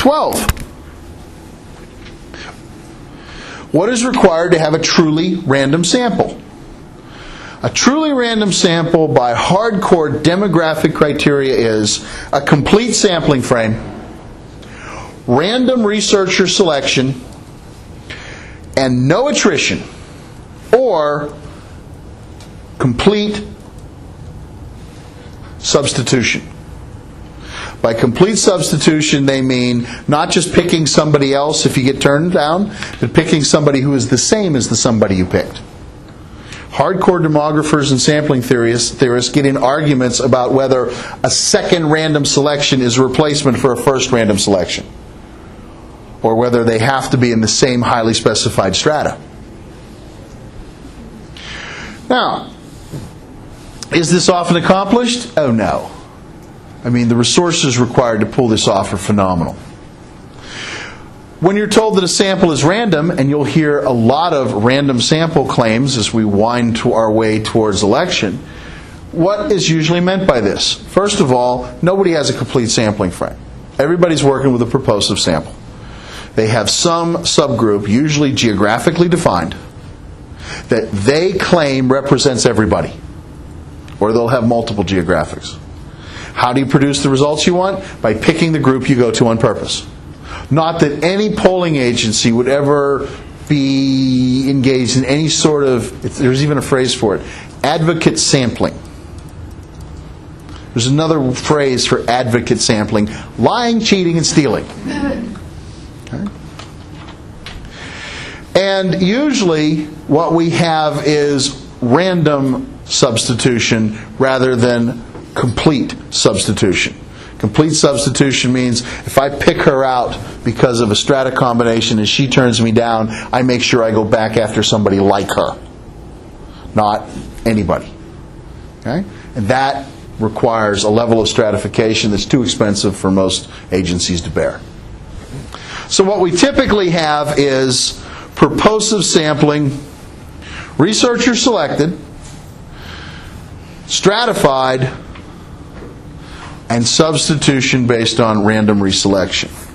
12. What is required to have a truly random sample? A truly random sample by hardcore demographic criteria is a complete sampling frame, random researcher selection, and no attrition, or complete substitution. By complete substitution, they mean not just picking somebody else if you get turned down, but picking somebody who is the same as the somebody you picked. Hardcore demographers and sampling theorists get in arguments about whether a second random selection is a replacement for a first random selection, or whether they have to be in the same highly specified strata. Now, is this often accomplished? Oh no. I mean, the resources required to pull this off are phenomenal. When you're told that a sample is random, and you'll hear a lot of random sample claims as we wind to our way towards election, what is usually meant by this? First of all, nobody has a complete sampling frame. Everybody's working with a purposive sample. They have some subgroup, usually geographically defined, that they claim represents everybody. Or they'll have multiple geographics. How do you produce the results you want? By picking the group you go to on purpose. Not that any polling agency would ever be engaged in any sort of, there's even a phrase for it, advocate sampling. There's another phrase for advocate sampling: lying, cheating, and stealing. Okay? And usually what we have is random substitution rather than complete substitution. Complete substitution means if I pick her out because of a strata combination and she turns me down, I make sure I go back after somebody like her, not anybody. Okay? And that requires a level of stratification that's too expensive for most agencies to bear. So what we typically have is purposive sampling, researcher selected, stratified, and substitution based on random reselection.